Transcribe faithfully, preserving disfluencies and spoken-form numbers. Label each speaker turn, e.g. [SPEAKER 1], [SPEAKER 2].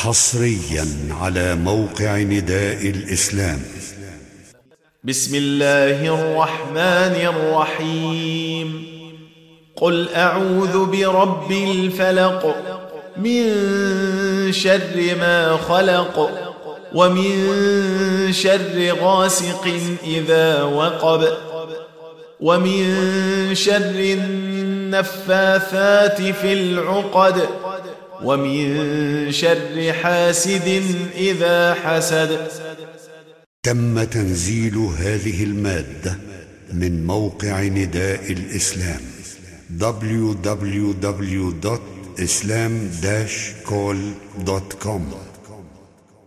[SPEAKER 1] حصريا على موقع نداء الإسلام.
[SPEAKER 2] بسم الله الرحمن الرحيم. قل أعوذ برب الفلق من شر ما خلق ومن شر غاسق إذا وقب ومن شر النفاثات في العقد ومن شر حاسد إذا حسد.
[SPEAKER 1] تم تنزيل هذه المادة من موقع نداء الإسلام دبليو دبليو دبليو دوت إسلام داش كول دوت كوم.